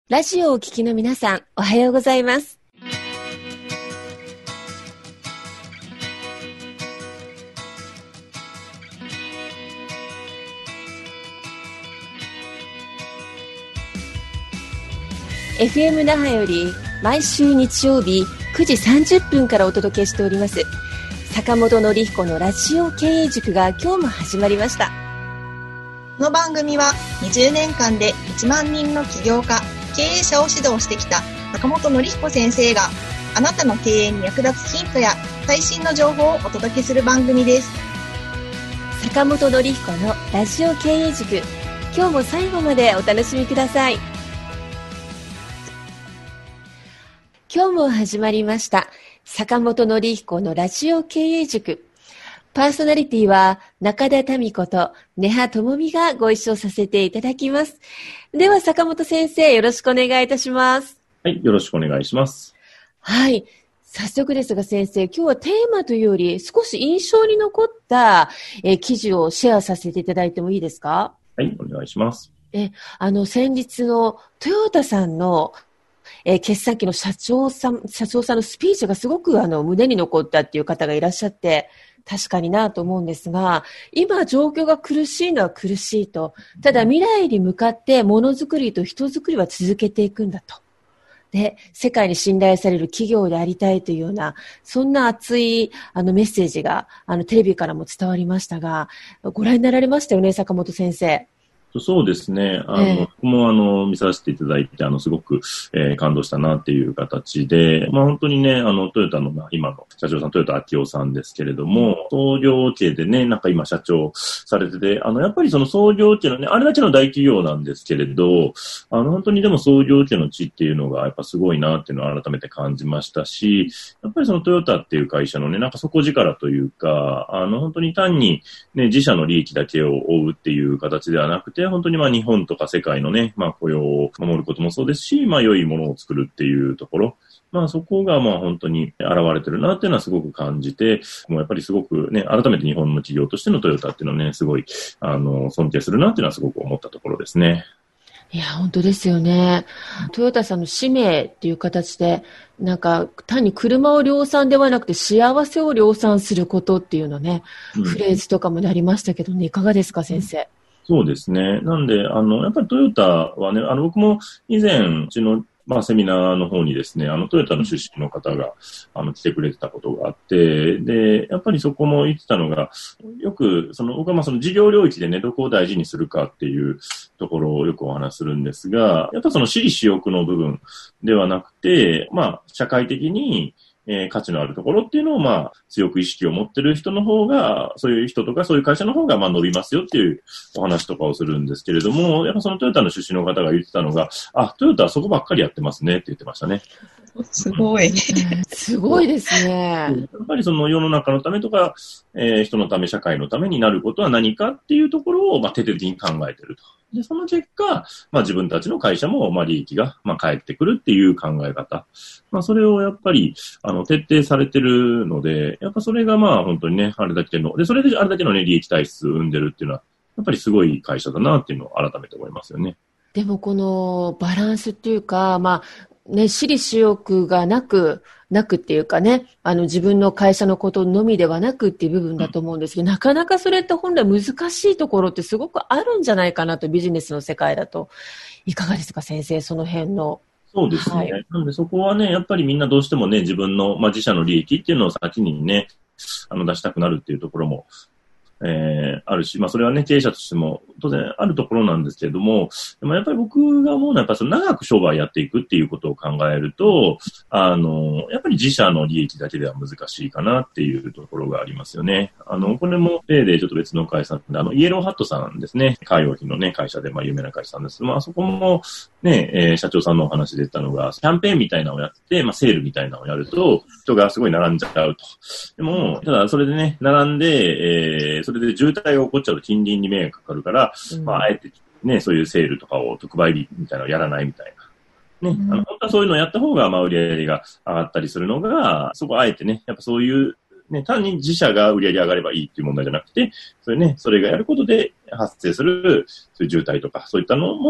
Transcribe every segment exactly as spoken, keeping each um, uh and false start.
ラジオをお聞きの皆さん、おはようございます。エフエム 那覇より毎週日曜日くじさんじゅっぷんからお届けしております坂本典彦のラジオ経営塾が今日も始まりました。 この番組はにじゅうねんかんでいちまんにんの起業家、経営者を指導してきた坂本典彦先生があなたの経営に役立つヒントや最新の情報をお届けする番組です。 坂本典彦のラジオ経営塾、今日も最後までお楽しみください。今日も始まりました坂本典彦のラジオ経営塾。パーソナリティは中田民子と根葉智美がご一緒させていただきます。では坂本先生、よろしくお願いいたします。 はい、よろしくお願いします。 はい、早速ですが先生、今日はテーマというより少し印象に残った、えー、記事をシェアさせていただいてもいいですか？ はい、お願いします。 えあの先日のトヨタさんのえー、決算期の社長さん、社長さんのスピーチがすごくあの胸に残ったっていう方がいらっしゃって、確かになと思うんですが、今状況が苦しいのは苦しいと。ただ未来に向かってものづくりと人づくりは続けていくんだと。で、世界に信頼される企業でありたいというような、そんな熱いあのメッセージがあのテレビからも伝わりましたが、ご覧になられましたよね、坂本先生。 そうですね。あの、えー、僕もあの、見させていただいて、あの、すごく、えー、感動したなっていう形で、まあ本当にね、あの、トヨタの、今の社長さん、豊田章男さんですけれども、創業家でね、なんか今社長されてて、あの、やっぱりその創業家のね、あれだけの大企業なんですけれど、あの、本当にでも創業家の地っていうのがやっぱすごいなっていうのを改めて感じましたし、やっぱりそのトヨタっていう会社のね、なんか底力というか、あの、本当に単にね、自社の利益だけを追うっていう形ではなくて、本当にまあ日本とか世界のね、まあ雇用を守ることもそうですし、まあ良いものを作るっていうところ、まあそこがまあ本当に現れてるなっていうのはすごく感じて、もうやっぱりすごくね、改めて日本の企業としてのトヨタっていうのはね、すごい、あの、尊敬するなっていうのはすごく思ったところですね。 いや、本当ですよね。トヨタさんの使命っていう形で、なんか単に車を量産ではなくて幸せを量産することっていうのね、うん、フレーズとかもなりましたけどね、いかがですか、先生。 そうですね。なんで、あの、やっぱりトヨタはね、あの、僕も以前、うちの、まあ、セミナーの方にですね、あの、トヨタの出身の方が、あの、来てくれてたことがあって、で、やっぱりそこも言ってたのが、よく、その、僕はまあ、その事業領域でね、どこを大事にするかっていうところをよくお話しするんですが、やっぱその私利私欲の部分ではなくて、まあ、社会的に、えー、価値のあるところっていうのを、まあ、強く意識を持ってる人の方が、そういう人とかそういう会社の方が、まあ、伸びますよっていうお話とかをするんですけれども、やっぱそのトヨタの出身の方が言ってたのが、あ、トヨタはそこばっかりやってますねって言ってましたね。 すごい。 すごいですね。 やっぱりその世の中のためとか、えー、人のため、社会のためになることは何かっていうところを、まあ、徹底的に考えてると。で、その結果、まあ自分たちの会社も、まあ利益が、まあ返ってくるっていう考え方。まあそれをやっぱり、あの、徹底されてるので、やっぱそれがまあ本当にね、あれだけの、で、それであれだけのね、利益体質を生んでるっていうのは、やっぱりすごい会社だなっていうのを改めて思いますよね。 でもこのバランスっていうか、まあ、ね、私利私欲がなく、なくっていうかね、あの自分の会社のことのみではなくっていう部分だと思うんですけど、うん、なかなかそれって本来難しいところってすごくあるんじゃないかなと、ビジネスの世界だと。いかがですか、先生、その辺の。 そうですね。はい、なのでそこはね、やっぱりみんなどうしてもね、自分の、まあ、自社の利益っていうのを先にね、あの出したくなるっていうところも、えー、あるし、まあそれはね、経営者としても当然あるところなんですけれども、でもやっぱり僕が思うのはやっぱりその長く商売やっていくっていうことを考えると、あの、やっぱり自社の利益だけでは難しいかなっていうところがありますよね。あの、これも例でちょっと別の会社で、あの、イエローハットさんですね。カー用品のね、会社で、まあ有名な会社さんです。まあそこもね、えー、社長さんのお話で言ったのが、キャンペーンみたいなのをやって、まあセールみたいなのをやると、人がすごい並んじゃうと。でも、ただそれでね、並んで、えーそれで渋滞が起こっちゃうと近隣に迷惑かかるから、うん、まあ、あえてね、そういうセールとかを特売日みたいなのをやらないみたいな。ね、うん、あの、本当はそういうのをやった方が、まあ、売り上げが上がったりするのが、そこあえてね、やっぱそういう、ね、単に自社が売り上げ上がればいいっていう問題じゃなくて、それね、それがやることで発生する、そういう渋滞とか、そういったのも、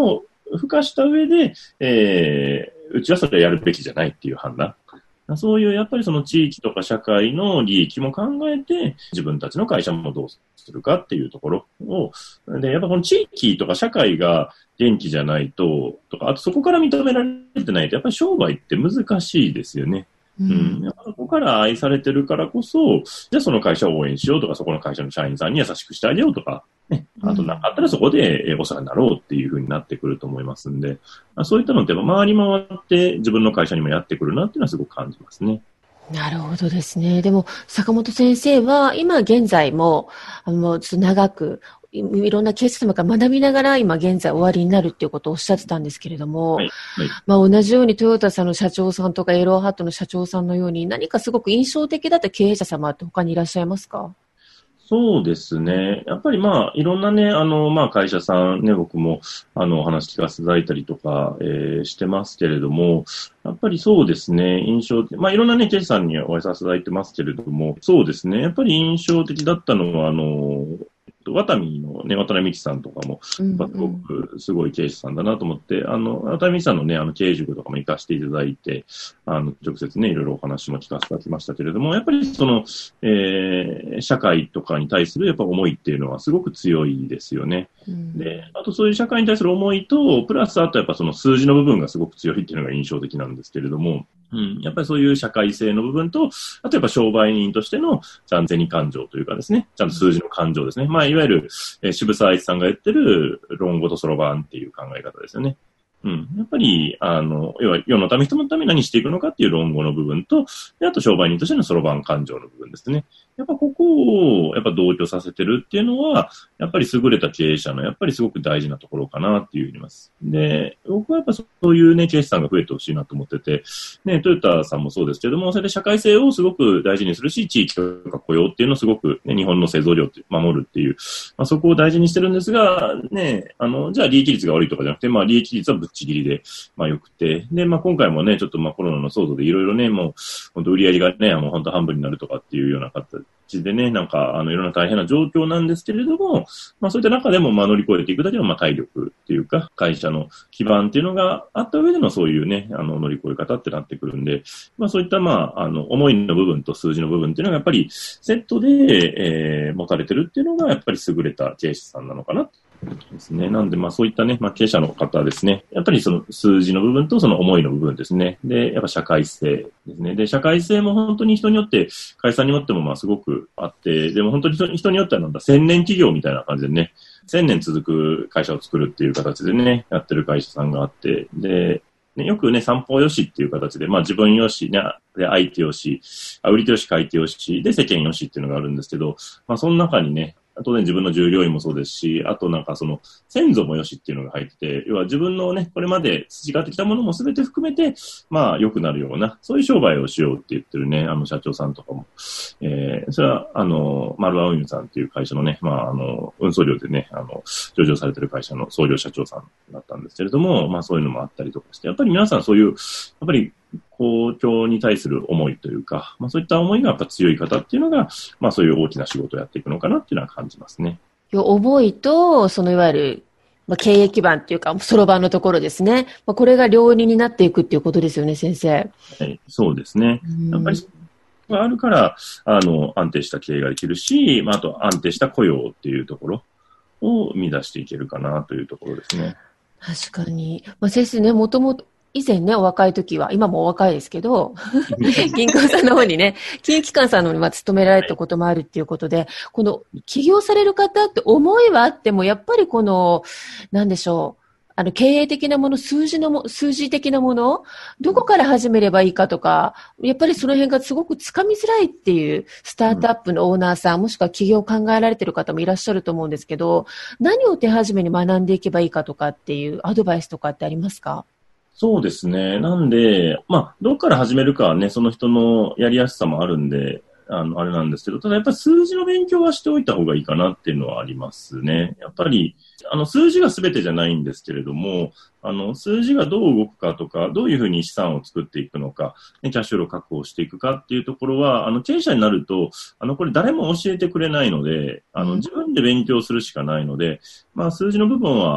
付加した上で、えー、うちはそれはやるべきじゃないっていう判断。そういうやっぱりその地域とか社会の利益も考えて、自分たちの会社もどうするかっていうところを、で、やっぱこの地域とか社会が元気じゃないと、とか、あとそこから認められてないと、やっぱり商売って難しいですよね。うん。やっぱそこから愛されてるからこそ、じゃあその会社を応援しようとか、そこの会社の社員さんに優しくしてあげようとか、ね。あとなんかあったらそこでお世話になろうっていう風になってくると思いますんで、そういったのって回り回って自分の会社にもやってくるなっていうのはすごく感じますね。 なるほどですね。でも、坂本先生は今現在も、あの、ちょっと長く、い, いろんなケース様から学びながら今現在終わりになるっていうことをおっしゃってたんですけれども、はいはい、まあ同じようにトヨタさんの社長さんとかエローハットの社長さんのように何かすごく印象的だった経営者様って他にいらっしゃいますか？ そうですね。やっぱりまあ、いろんなね、あの、まあ会社さんね、僕もあの、お話聞かせていただいたりとか、えー、してますけれども、やっぱりそうですね、印象的、まあいろんなね、経営者さんにお会いさせていただいてますけれども、そうですね、やっぱり印象的だったのは、あの、ワタミのね、渡辺美樹さんとかも、すごくすごい経営者さんだなと思って、うんうん、あの、渡辺美樹さんのね、あの、経営塾とかも行かせていただいて、あの、直接ね、いろいろお話も聞かせていただきましたけれども、やっぱりその、えー、社会とかに対するやっぱ思いっていうのはすごく強いですよね。うん、で、あとそういう社会に対する思いと、プラスあとやっぱその数字の部分がすごく強いっていうのが印象的なんですけれども、うん、やっぱりそういう社会性の部分と、あとやっぱ商売人としてのちゃんと銭感情というかですね、ちゃんと数字の感情ですね。まあ、いわゆる、えー、渋沢栄一さんが言ってる論語とそろばんっていう考え方ですよね。うん。やっぱり、あの、要は世のため人のために何していくのかっていう論語の部分と、であと商売人としてのそろばん感情の部分ですね。やっぱここをやっぱ同居させてるっていうのは、やっぱり優れた経営者のやっぱりすごく大事なところかなっていうふうに言います。で、僕はやっぱそういうね、経営者さんが増えてほしいなと思ってて、ね、トヨタさんもそうですけども、それで社会性をすごく大事にするし、地域とか雇用っていうのをすごく、ね、日本の製造業って守るっていう、まあ、そこを大事にしてるんですが、ね、あの、じゃあ利益率が悪いとかじゃなくて、まあ利益率はぶっちぎりで、まあ良くて、で、まあ今回もね、ちょっとまあコロナの騒動でいろいろね、もう、本当売り上げがね、もう本当半分になるとかっていうような形でね、なんか、あの、いろんな大変な状況なんですけれども、まあそういった中でも、まあ乗り越えていくだけの、まあ体力っていうか、会社の基盤っていうのがあった上でのそういうね、あの、乗り越え方ってなってくるんで、まあそういった、まあ、あの、思いの部分と数字の部分っていうのがやっぱりセットで、えー、持たれてるっていうのが、やっぱり優れた経営者さんなのかな。ですね。なんで、まあそういったね、まあ経営者の方ですね。やっぱりその数字の部分とその思いの部分ですね。で、やっぱ社会性ですね。で、社会性も本当に人によって、会社によってもまあすごくあって、でも本当に人、人によってはなんだ、千年企業みたいな感じでね、千年続く会社を作るっていう形でね、やってる会社さんがあって、で、ね、よくね、三方よしっていう形で、まあ自分よし、ね、で相手よし、売り手よし、買い手よし、で世間よしっていうのがあるんですけど、まあその中にね、当然自分の従業員もそうですし、あとなんかその先祖もよしっていうのが入ってて、要は自分のね、これまで培ってきたものも全て含めて、まあ良くなるような、そういう商売をしようって言ってるね、あの社長さんとかも、えー、それはあの、マルア運輸さんっていう会社のね、まああの、運送料でね、あの、上場されてる会社の創業社長さんだったんですけれども、まあそういうのもあったりとかして、やっぱり皆さんそういう、やっぱり公共に対する思いというか、まあそういった思いがやっぱ強い方っていうのが、まあそういう大きな仕事をやっていくのかなっていうのは感じますね。 思いと、そのいわゆる、まあ、経営基盤っていうか、そろばんのところですね。まあ、これが両輪になっていくっていうことですよね、先生。 はい、そうですね。やっぱりがあるから、あの、安定した経営ができるし、まああと安定した雇用っていうところを生み出していけるかなというところですね。 確かに。まあ、先生ね、もともと、以前ね、お若い時は、今もお若いですけど、銀行さんの方にね、金融機関さんの方にまあ勤められたこともあるっていうことで、この起業される方って思いはあっても、やっぱりこの、なんでしょう、あの、経営的なもの、数字のも、数字的なもの、どこから始めればいいかとか、やっぱりその辺がすごくつかみづらいっていう、スタートアップのオーナーさん、もしくは起業を考えられている方もいらっしゃると思うんですけど、何を手始めに学んでいけばいいかとかっていうアドバイスとかってありますか？ そうですね。なんで、まあ、どっから始めるかはね、その人のやりやすさもあるんで、あの、あれなんですけど、ただやっぱり数字の勉強はしておいた方がいいかなっていうのはありますね。やっぱり、あの、数字が全てじゃないんですけれども、あの、数字がどう動くかとか、どういうふうに資産を作っていくのか、ね、キャッシュフローを確保していくかっていうところは、あの、経営者になると、あの、これ誰も教えてくれないので、あの、自分で勉強するしかないので、まあ、数字の部分は、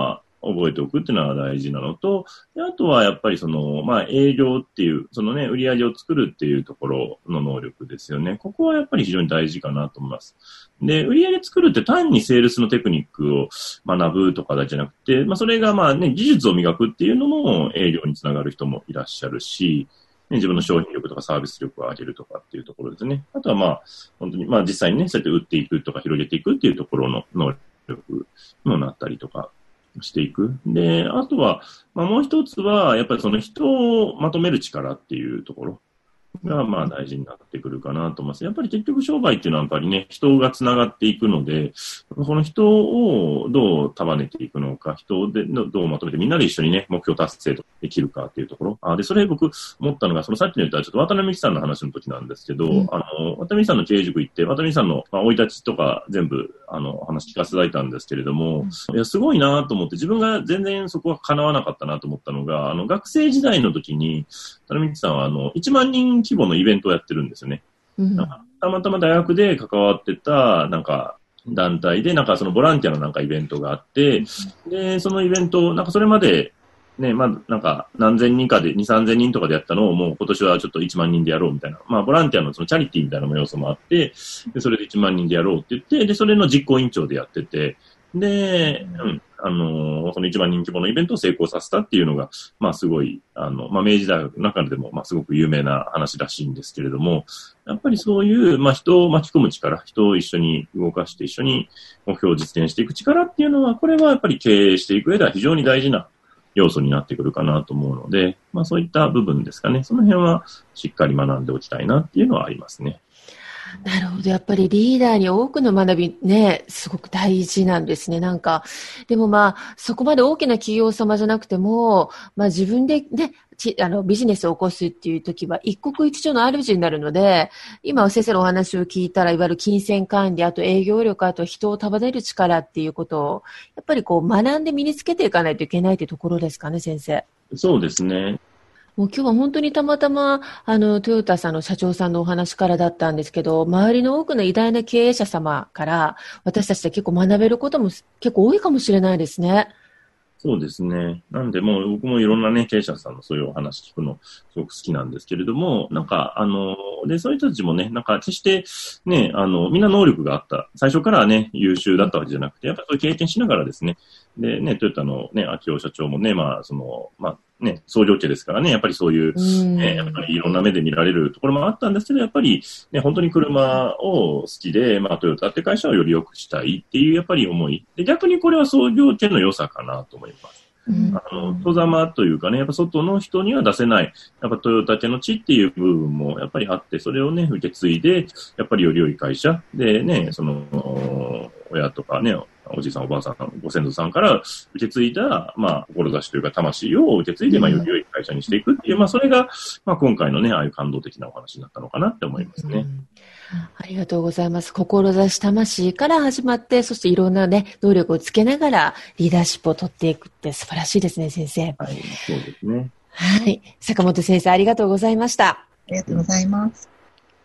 覚えておくっていうのは大事なのと、であとはやっぱりその、まあ営業っていう、そのね、売り上げを作るっていうところの能力ですよね。ここはやっぱり非常に大事かなと思います。で、売り上げ作るって単にセールスのテクニックを学ぶとかだけじゃなくて、まあそれがまあね、技術を磨くっていうのも営業につながる人もいらっしゃるし、ね、自分の商品力とかサービス力を上げるとかっていうところですね。あとはまあ、本当にまあ実際にね、そうやって売っていくとか広げていくっていうところの能力にもなったりとかしていく。で、あとは、まあもう一つは、やっぱりその人をまとめる力っていうところがまあ大事になってくるかなと思います。やっぱり結局商売っていうのはやっぱりね、人がつながっていくので、この人をどう束ねていくのか、人でどうまとめてみんなで一緒にね、目標達成できるかっていうところ。あで、それ僕思ったのが、そのさっきの言ったちょっと渡辺美樹さんの話の時なんですけど、うん、あの、渡辺美樹さんの経営塾行って、渡辺美樹さんの生い立ちとか全部、あの、話聞かせていただいたんですけれども、うん、いや、すごいなと思って、自分が全然そこは叶わなかったなと思ったのが、あの、学生時代の時に、渡辺美樹さんはあの、いちまんにん規模のイベントをやってるんですよね。うん、たまたま大学で関わってた、なんか、団体で、なんかそのボランティアのなんかイベントがあって、うん、で、そのイベント、なんかそれまで、ね、まあ、なんか何千人かで、に、さんぜんにんとかでやったのをもう今年はちょっといちまんにんでやろうみたいな。まあ、ボランティアのそのチャリティーみたいな要素もあって、で、それでいちまんにんでやろうって言って、で、それの実行委員長でやってて、で、うん、あのー、そのいちまんにん規模のイベントを成功させたっていうのが、まあすごい、あの、まあ明治大学の中でも、まあすごく有名な話らしいんですけれども、やっぱりそういう、まあ人を巻き込む力、人を一緒に動かして一緒に目標を実現していく力っていうのは、これはやっぱり経営していく上では非常に大事な要素になってくるかなと思うので、まあそういった部分ですかね。その辺はしっかり学んでおきたいなっていうのはありますね。 なるほど。やっぱりリーダーに多くの学びね、すごく大事なんですね。なんか、でもまあ、そこまで大きな企業様じゃなくても、まあ自分でね、あの、ビジネスを起こすっていう時は一国一城の主になるので、今先生のお話を聞いたら、いわゆる金銭管理、あと営業力、あと人を束ねる力っていうことを、やっぱりこう学んで身につけていかないといけないというところですかね、先生。 そうですね。 もう今日は本当にたまたま、あの、トヨタさんの社長さんのお話からだったんですけど、周りの多くの偉大な経営者様から、私たちで結構学べることも結構多いかもしれないですね。 そうですね。なんでもう僕もいろんなね、経営者さんのそういうお話聞くのすごく好きなんですけれども、なんかあの、で、そういう人たちもね、なんか決してね、あの、みんな能力があった。最初からね、優秀だったわけじゃなくて、やっぱりそういう経験しながらですね、でね、トヨタのね、秋夫社長もね、まあ、その、まあ、ね、創業家ですからね、やっぱりそういう、ね、やっぱりいろんな目で見られるところもあったんですけど、やっぱりね、本当に車を好きで、まあ、トヨタって会社をより良くしたいっていう、やっぱり思い。で、逆にこれは創業家の良さかなと思います。うん、あの、戸ざまというかね、やっぱ外の人には出せない、やっぱトヨタ家の地っていう部分もやっぱりあって、それをね、受け継いで、やっぱりより良い会社でね、その、親とかね、おじいさんおばあさん、ご先祖さんから受け継いだ、まあ、志というか魂を受け継いで、まあ、より良い会社にしていくっていう、まあ、それが、まあ、今回のね、ああいう感動的なお話になったのかなって思いますね。うんありがとうございます。志、魂から始まって、そしていろんなね、能力をつけながらリーダーシップを取っていくって素晴らしいですね、先生。 はい、そうですね。 はい。坂本先生、ありがとうございました。ありがとうございます。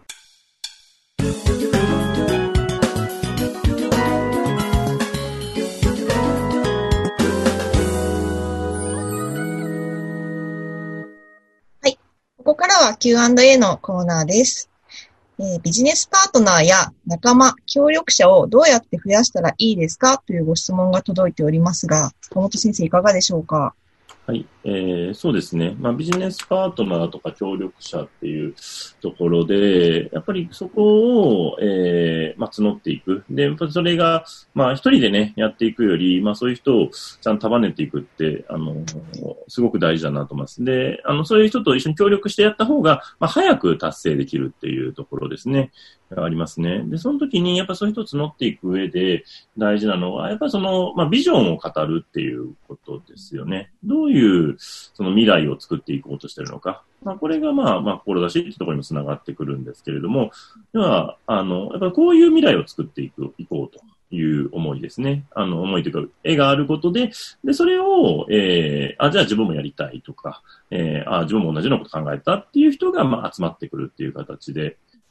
はい。ここからは キューアンドエー のコーナーです。えー、ビジネスパートナーや仲間、協力者をどうやって増やしたらいいですかというご質問が届いておりますが、坂本先生いかがでしょうか？ はい、えー、そうですね。まあ、ビジネスパートナーとか協力者っていうところで、やっぱりそこを、えー、まあ、募っていく。で、やっぱりそれが、まあ、一人でね、やっていくより、まあ、そういう人をちゃんと束ねていくって、あの、すごく大事だなと思います。で、あの、そういう人と一緒に協力してやった方が、まあ、早く達成できるっていうところですね。ありますね。で、その時に、やっぱそういう人を募っていく上で大事なのは、やっぱその、まあ、ビジョンを語るっていうことですよね。どういう、その未来を作っていこうとしているのか。まあ、これがまあ、まあ、志っていうところにもつながってくるんですけれども、では、あの、やっぱりこういう未来を作っていく、いこうという思いですね。あの、思いというか、絵があることで、で、それを、えー、あ、じゃあ自分もやりたいとか、えー、あ、自分も同じようなこと考えたっていう人が、まあ、集まってくるっていう形で、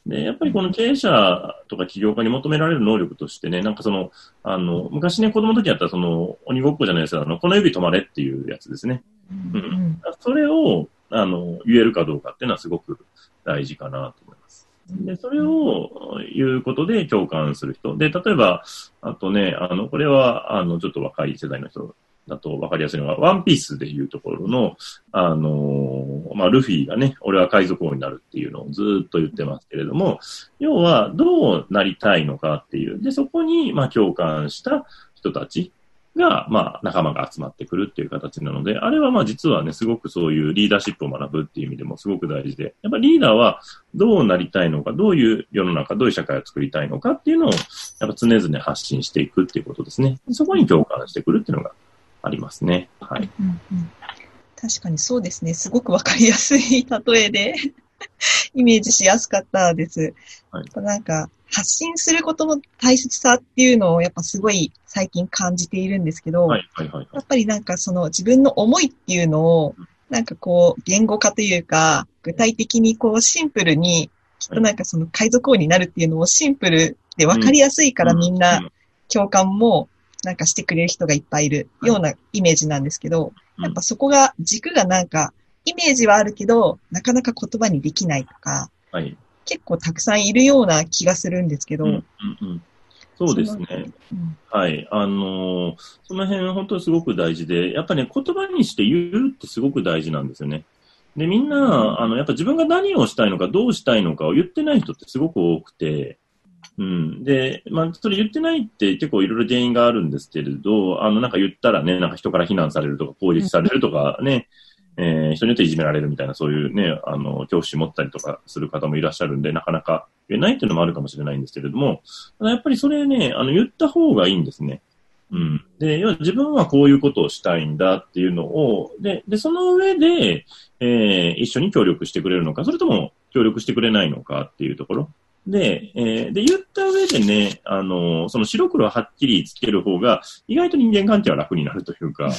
で、やっぱりこの経営者とか起業家に求められる能力としてね、なんかその、あの、昔ね、子供の時やったらその、鬼ごっこじゃないですけど、あの、この指止まれっていうやつですね。うん。うん、それを、あの、言えるかどうかっていうのはすごく大事かなと思います。で、それを言うことで共感する人。で、例えば、あとね、あの、これは、あの、ちょっと若い世代の人だと分かりやすいのは、ワンピースでいうところの、あのー、まあ、ルフィがね、俺は海賊王になるっていうのをずーっと言ってますけれども、要は、どうなりたいのかっていう。で、そこに、まあ、共感した人たちが、まあ、仲間が集まってくるっていう形なので、あれはまあ、実はね、すごくそういうリーダーシップを学ぶっていう意味でもすごく大事で、やっぱりリーダーはどうなりたいのか、どういう世の中、どういう社会を作りたいのかっていうのを、やっぱ常々発信していくっていうことですね。そこに共感してくるっていうのがありますね。はい。 うんうん、確かにそうですね。すごくわかりやすい例えでイメージしやすかったです。はい、なんか発信することの大切さっていうのをやっぱすごい最近感じているんですけど、はいはいはいはい、やっぱりなんかその自分の思いっていうのをなんかこう言語化というか具体的にこうシンプルにきっとなんかその海賊王になるっていうのをシンプルでわかりやすいからみんな共感もなんかしてくれる人がいっぱいいるようなイメージなんですけど、やっぱそこが軸がなんかイメージはあるけどなかなか言葉にできないとか、はい、結構たくさんいるような気がするんですけど、うんうんうん、そうですね、うん、はいあのー、その辺本当にすごく大事で、やっぱね言葉にして言うってすごく大事なんですよね。でみんな、うん、あのやっぱ自分が何をしたいのかどうしたいのかを言ってない人ってすごく多くて、うん。で、まあ、それ言ってないって結構いろいろ原因があるんですけれど、あの、なんか言ったらね、なんか人から非難されるとか、攻撃されるとかね、えー、人によっていじめられるみたいな、そういうね、あの、恐怖心持ったりとかする方もいらっしゃるんで、なかなか言えないっていうのもあるかもしれないんですけれども、やっぱりそれね、あの、言った方がいいんですね。うん。で、要は自分はこういうことをしたいんだっていうのを、で、で、その上で、えー、一緒に協力してくれるのか、それとも協力してくれないのかっていうところ。で、えー、で、言った上でね、あの、その白黒はっきりつける方が、意外と人間関係は楽になるというか、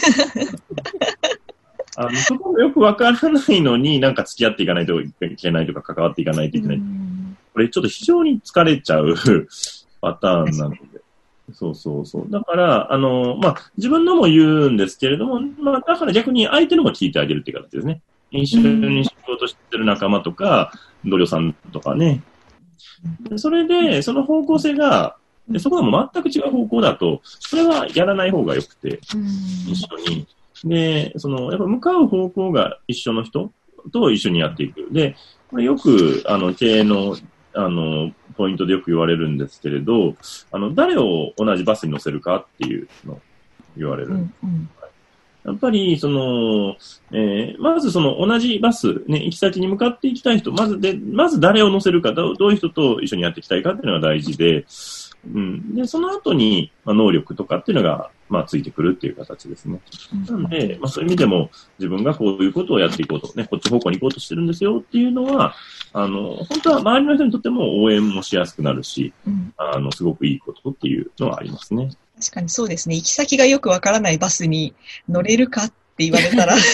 あの、そこがよくわからないのに、なんか付き合っていかないといけないとか、関わっていかないといけない。これちょっと非常に疲れちゃうパターンなので。そうそうそう。だから、あの、まあ、自分のも言うんですけれども、まあ、だから逆に相手のも聞いてあげるっていう形ですね。一緒に仕事してる仲間とか、同僚さんとかね。それで、その方向性が、そこはもう全く違う方向だと、それはやらない方がよくて、一緒に。で、その、やっぱ向かう方向が一緒の人と一緒にやっていく。で、これよく、あの、経営の、あの、ポイントでよく言われるんですけれど、あの、誰を同じバスに乗せるかっていうのを言われる。うんうんやっぱり、その、えー、まずその同じバス、ね、行き先に向かっていきたい人、まずで、まず誰を乗せるか、どういう人と一緒にやっていきたいかっていうのが大事で、うん。で、その後に、まあ、能力とかっていうのが、まあ、ついてくるっていう形ですね。なので、まあ、そういう意味でも、自分がこういうことをやっていこうと、ね、こっち方向に行こうとしてるんですよっていうのは、あの、本当は周りの人にとっても応援もしやすくなるし、うん、あの、すごくいいことっていうのはありますね。 確かにそうですね。行き先がよくわからないバスに乗れるかって言われたら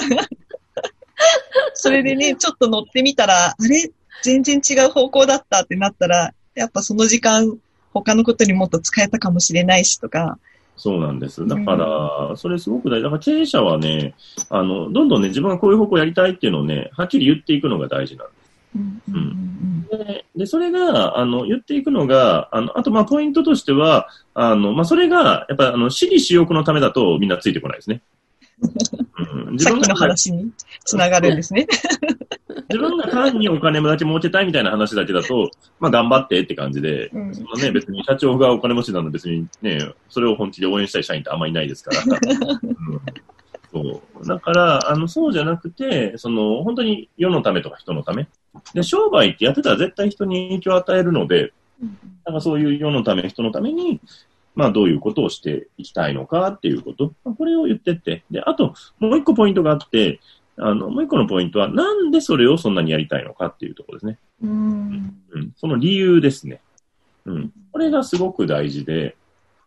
それでね、ちょっと乗ってみたら、あれ全然違う方向だったってなったら、やっぱその時間、他のことにもっと使えたかもしれないしとか。 そうなんです。だから、うん、それすごく大事。だから経営者はね、あの、どんどんね、自分がこういう方向やりたいっていうのをね、はっきり言っていくのが大事なんです。うんうんうんで, で、それが、あの、言っていくのが、あの、あと、まあ、ポイントとしては、あの、まあ、それが、やっぱり、あの、私利私欲のためだとみんなついてこないですね。 うん、さっきの話につながるんですね。 自分が単にお金だけ儲けたいみたいな話だけだと、まあ、頑張ってって感じで、うん、そのね、別に社長がお金持ちなので別にね、それを本気で応援したい社員ってあんまりいないですから。うんそうだから、あの、そうじゃなくて、その、本当に世のためとか人のため。で、商売ってやってたら絶対人に影響を与えるので、だからそういう世のため、人のために、まあどういうことをしていきたいのかっていうこと。これを言ってって。で、あと、もう一個ポイントがあって、あの、もう一個のポイントは、なんでそれをそんなにやりたいのかっていうところですね。うん、うん、その理由ですね。うん。これがすごく大事で、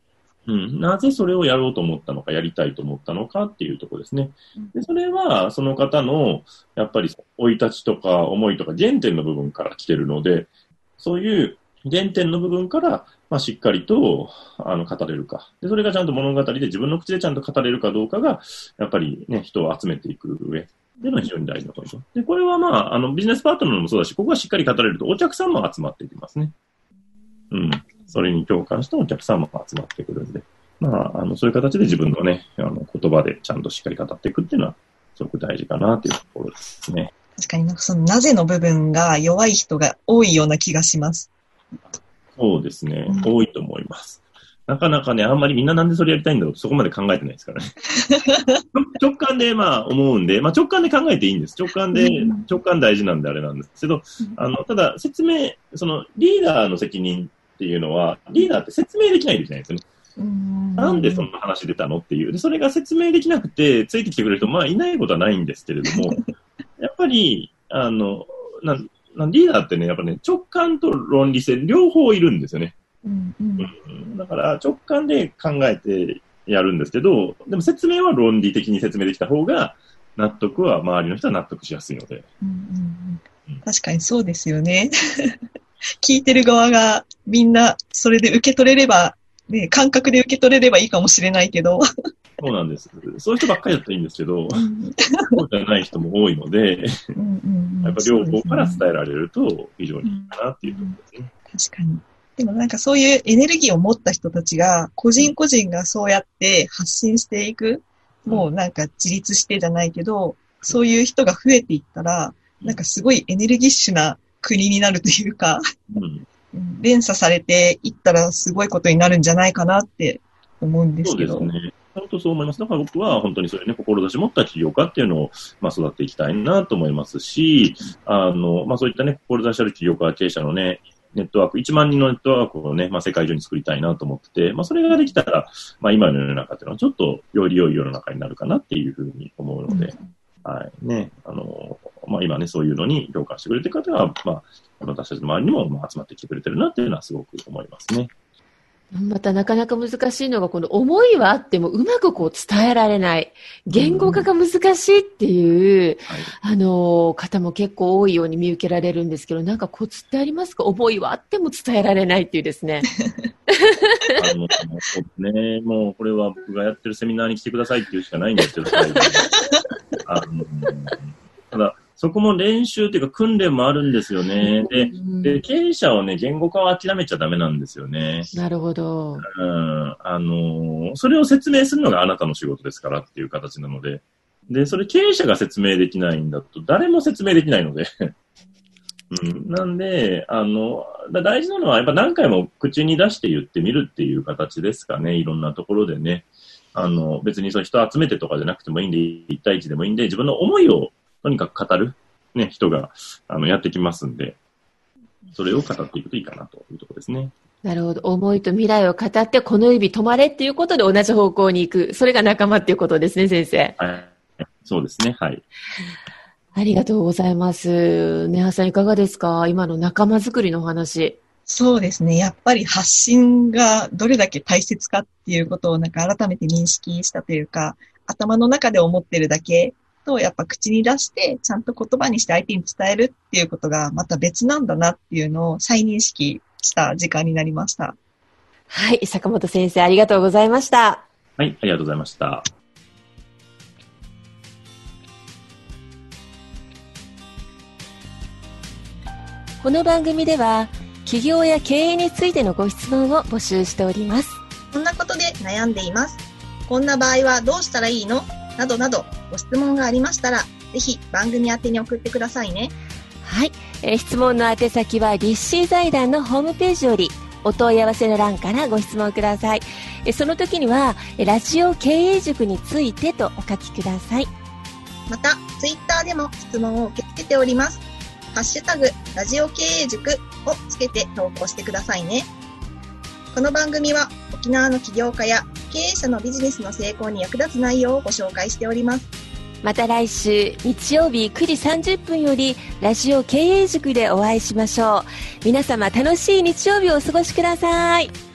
うん、なぜそれをやろうと思ったのか、やりたいと思ったのかっていうところですね。で、それはその方のやっぱり生い立ちとか思いとか原点の部分から来てるので、そういう原点の部分から、まあ、しっかりとあの語れるかで、それがちゃんと物語で自分の口でちゃんと語れるかどうかがやっぱりね、人を集めていく上っていうのは非常に大事なポイントで、これはまあ、あのビジネスパートナーもそうだし、ここがしっかり語れるとお客さんも集まっていきますね。うん、それに共感したお客さんも集まってくるんで、まあ、あのそういう形で自分のね、あの言葉でちゃんとしっかり語っていくっていうのはすごく大事かなというところですね。 確かになんかそのなぜの部分が弱い人が多いような気がします。 そうですね、うん、多いと思います。なかなかね、あんまりみんななんでそれやりたいんだろうとそこまで考えてないですからね。直感でまあ思うんで、まあ直感で考えていいんです。直感で、直感大事なんであれなんですけど、あの、ただ説明、そのリーダーの責任っていうのは、リーダーって説明できないといけないんですよね。うんなんでそんな話出たのっていう。で、それが説明できなくて、ついてきてくれる人、まあいないことはないんですけれども、やっぱり、あの、なんリーダーってね、やっぱね、直感と論理性、両方いるんですよね。うんうんうん、だから直感で考えてやるんですけど、でも説明は論理的に説明できた方が、納得は周りの人は納得しやすいので。 うんうんうん、確かにそうですよね。聞いてる側がみんなそれで受け取れれば、ね、感覚で受け取れればいいかもしれないけど。 そうなんです。そういう人ばっかりだったらいいんですけど、うん、そうじゃない人も多いので、うんうんうん、やっぱ両方から伝えられると非常にいいかなっていうところですね。うん、 確かに。でもなんかそういうエネルギーを持った人たちが、個人個人がそうやって発信していく、うん、もうなんか自立してじゃないけど、そういう人が増えていったら、なんかすごいエネルギッシュな国になるというか、うん、連鎖されていったらすごいことになるんじゃないかなって思うんですけど。 そうですね。本当そう思います。だから僕は本当にそういうね、志持った起業家っていうのを、まあ、育っていきたいなと思いますし、あの、まあ、そういったね、志ある起業家経営者のね、ネットワーク、いちまんにんのネットワークをね、まあ、世界中に作りたいなと思ってて、まあ、それができたら、まあ、今の世の中っていうのはちょっとより良い世の中になるかなっていうふうに思うので、うん、はい、ね、あの、まあ、今ね、そういうのに共感してくれてる方が、まあ、私たちの周りにもまあ集まってきてくれてるなっていうのはすごく思いますね。 またなかなか難しいのが、この思いはあってもうまくこう伝えられない。言語化が難しいっていう、うん、あの、方も結構多いように見受けられるんですけど、なんかコツってありますか？思いはあっても伝えられないっていうですね。 あの、そうね、もうこれは僕がやってるセミナーに来てくださいっていうしかないんですけど、あのただ、そこも練習っていうか訓練もあるんですよね。で、うん、で経営者はね、言語化を諦めちゃダメなんですよね。 なるほど。 うん、あの、それを説明するのがあなたの仕事ですからっていう形なので、で、それ経営者が説明できないんだと誰も説明できないので、うん、なんで、あの、大事なのはやっぱ何回も口に出して言ってみるっていう形ですかね。いろんなところでね。あの、別にそう人集めてとかじゃなくてもいいんで、一対一でもいいんで、自分の思いをとにかく語る、ね、人があのやってきますんで、それを語っていくといいかなというところですね。 なるほど。思いと未来を語って、この指止まれっていうことで同じ方向に行く。それが仲間っていうことですね、先生。 はい。そうですね。はい。 ありがとうございます。ねはさんいかがですか？今の仲間づくりのお話。 そうですね。やっぱり発信がどれだけ大切かっていうことをなんか改めて認識したというか、頭の中で思ってるだけとやっぱ口に出してちゃんと言葉にして相手に伝えるっていうことがまた別なんだなっていうのを再認識した時間になりました。 はい、坂本先生ありがとうございました。 はい、ありがとうございました。 この番組では起業や経営についてのご質問を募集しております。 こんなことで悩んでいます。こんな場合はどうしたらいいの？などなどご質問がありましたら、ぜひ番組宛てに送ってくださいね。 はい、えー、質問の宛先は立志財団のホームページよりお問い合わせの欄からご質問ください。えー、その時にはラジオ経営塾についてとお書きください。 またツイッターでも質問を受け付けております。ハッシュタグラジオ経営塾をつけて投稿してくださいね。この番組は沖縄の起業家や経営者のビジネスの成功に役立つ内容をご紹介しております。 また来週日曜日くじさんじゅっぷんよりラジオ経営塾でお会いしましょう。皆様楽しい日曜日をお過ごしください。